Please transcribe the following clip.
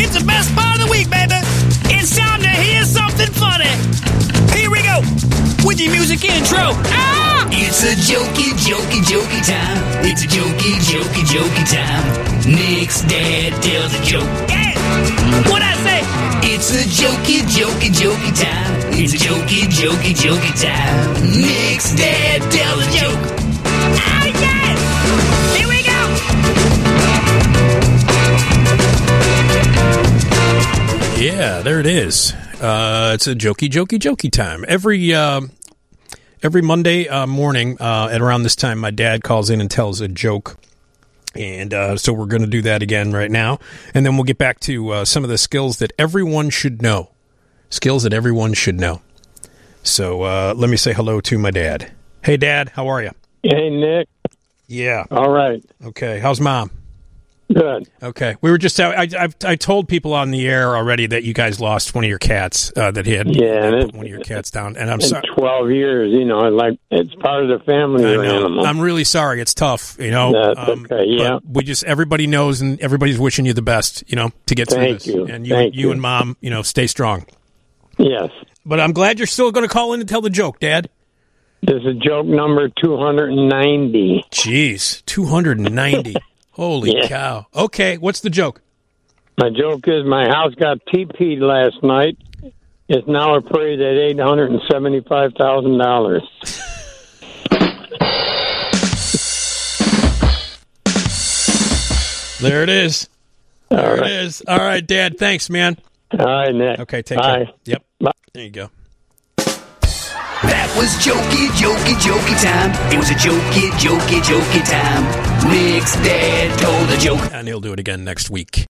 It's the best part of the week, baby. It's time to hear something funny. Here we go with your music intro. Ah! It's a jokey time. It's a jokey time. Nick's dad tells a joke. Yeah! What'd I say? It's a jokey time. It's a jokey time. Nick's dad tells a joke. Oh, yeah! Here we go! Yeah, there it is. It's a jokey time. Every Monday morning at around this time, my dad calls in and tells a joke. And so we're going to do that again right now. And then we'll get back to some of the skills that everyone should know. Skills that everyone should know. So let me say hello to my dad. Hey, Dad, how are you? Hey, Nick. Yeah. All right. Okay. How's Mom? Good. Okay. We were just out. I told people on the air already that you guys lost one of your cats, that he had put one of your cats down. And I'm sorry. 12 years, like it's part of the family animal. I'm really sorry. It's tough, That's okay, yeah. Everybody knows and everybody's wishing you the best, to get through this. And you and Mom, stay strong. Yes. But I'm glad you're still going to call in and tell the joke, Dad. This is joke number 290. Jeez, 290. Holy cow. Okay, what's the joke? My joke is my house got TP'd last night. It's now appraised at $875,000. There it is. There it is. All right, Dad, thanks, man. All right, Nick. Okay, take care. Yep. Bye. There you go. That was jokey time. It was a jokey time. Nick's dad told a joke. And he'll do it again next week.